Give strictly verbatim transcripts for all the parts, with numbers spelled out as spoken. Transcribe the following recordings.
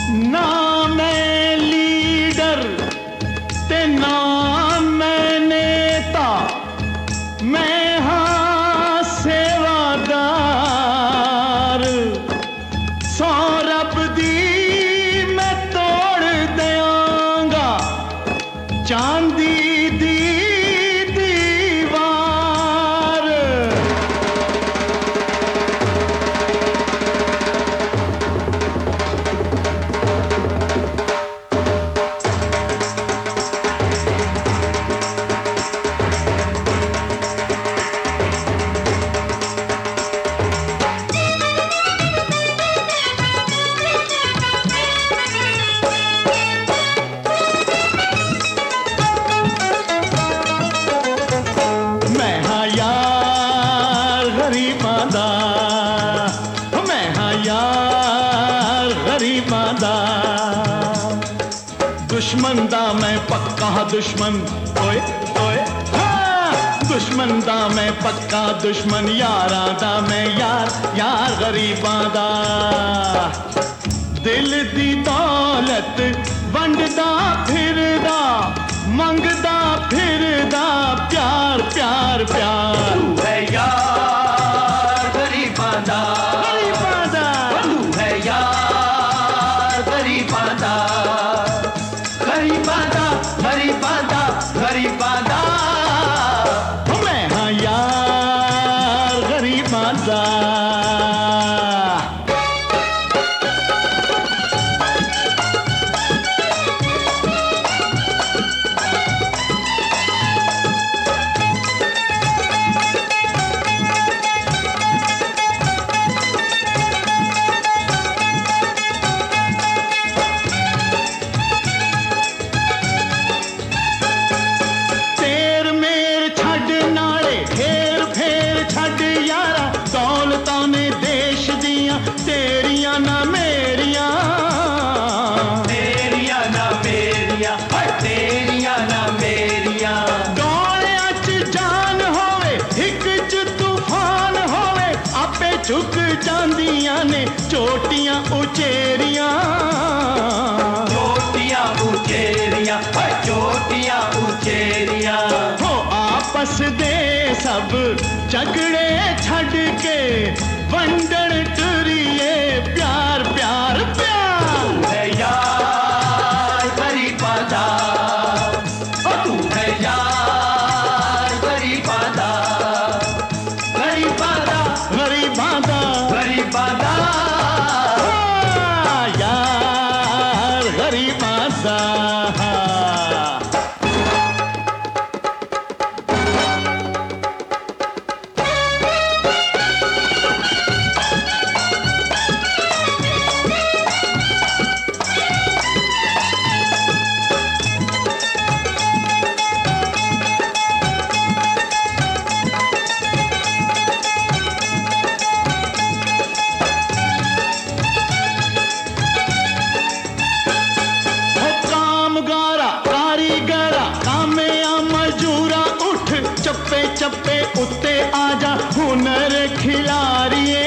ना मैं लीडर ते ना मैं नेता, मैं हाँ सेवादार। सौ रब दी मैं तोड़ दियांगा चांदी दी दीवार। मैं हाँ यार गरीबां दा, मैं हाँ यार गरीबां दा। दुश्मन दा मैं पक्का दुश्मन, ओए ओए हाँ। दुश्मन दा मैं पक्का दुश्मन, यारां दा मैं यार यार गरीबां दा। दिल दी दौलत वंडदा फिरदा, मंगदा फिरदा प्यार प्यार प्यार। तू है यार गरीबां दा, गरीबां दा। तू है यार गरीबां दा, गरीबां दा, गरीबां दा, गरीबां दा। मैं हाँ यार गरीबां दा। तेर मेर छड़ नाले हेर फेर छड़ यारा, दौलतां ने देश दियां तेरियां ना मेरियां। तेरियां ना मेरियां, हाय तेरियां ना मेरियां। डोलियां च जान होवे हिक च तूफान होवे, आपे झुक जांदियां ने चोटियां उचेरियां। चोटियां उचेरियां, हाय चोटियां उचेरियां। हो आपस दे सब झगड़े छड़ के वंडन टुरिए प्यार प्यार प्यार। तू है यार गरीबां दा, ओ तू है यार गरीबां दा, गरीबां दा, गरीबां दा। गरीबां दा। हाँ, यार गरीबां दा। हो कामगारा कारीगरा कामेया मजूरा, उठ चप्पे चप्पे उत्ते आजा हुनर खिलारिए।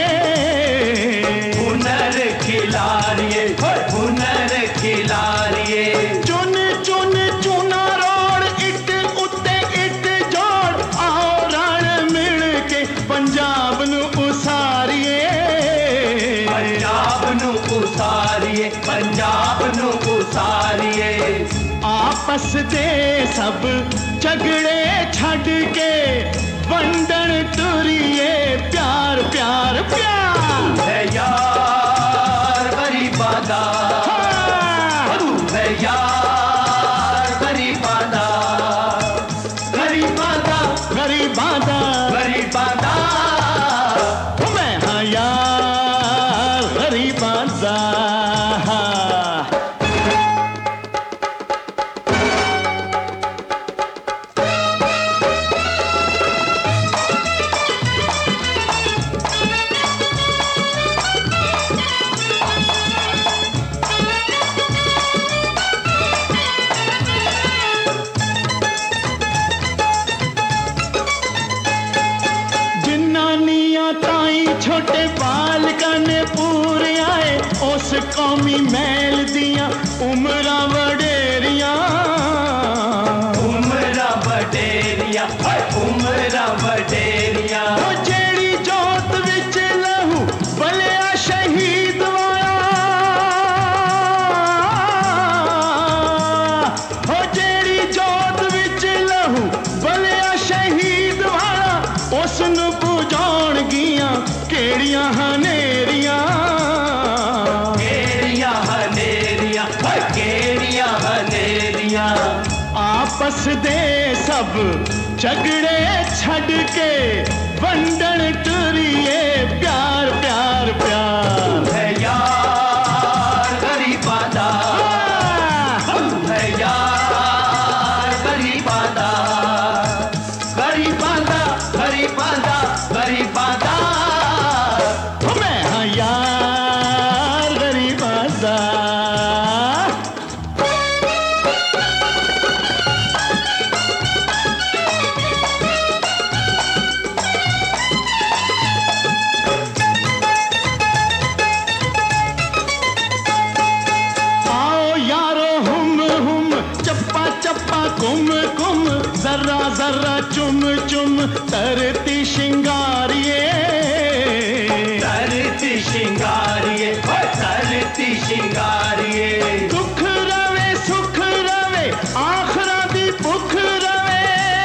हुनर खिलारिए, होय हुनर खिलारिए। चुन चुन चुना रोड इट उत्ते इट जोड़, आओ रण मिल के पंजाब नू उसारिए। पंजाब नू उसारिए, पंजाब नू उसारिए। आपस दे सब झगड़े छड़ के वंडन टुरिए प्यार प्यार प्यार। है यार गरीबां दा, हाँ। तू है यार गरीबां दा, गरीबां दा, गरीबां दा। गरीबां दा। मैं हाँ यार गरीबां दा। उस कौमी मैल दियां उमरां वडेरियां, उमरां वडेरियां, उमरां वडेरियां। ओ जेड़ी जोत विच लहू बलिया शहीद वाला, ओ जेड़ी जोत विच लहू बलिया शहीद वाला, उसनु बुझाउण गियां केड़ियां हनेरियां, केड़ियां हनेरियां, केड़ियां हनेरियां। आपस दे सब झगड़े छड़ के वंडन टुरिए प्यार प्यार प्यार। है यार गरीबां दा, है यार गरीबां दा, गरीबां दा, गरीबां दा, गरीबां दा। मैं हाँ यार गरीबां दा। कुम कुम जरा जरा चुम चुम तरती शिंगारिये, तरती शिंगारिये, तरती शिंगारिये। दुख रवे सुख रवे आखरा दी भुख रवे,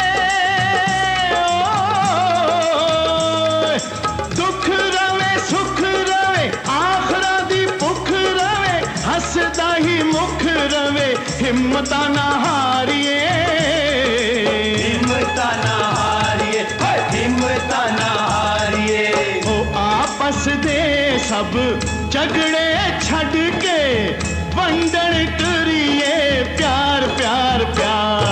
ओए दुख रवे सुख रवे आखरा दी भुख रवे, हसदा ही मुख रवे हिम्मता ना हारिए, हिम्मता ना हारिए, हिम्मता ना हारिए। ओ आपस दे सब झगड़े छड़ के वंडन टुरिए प्यार प्यार प्यार।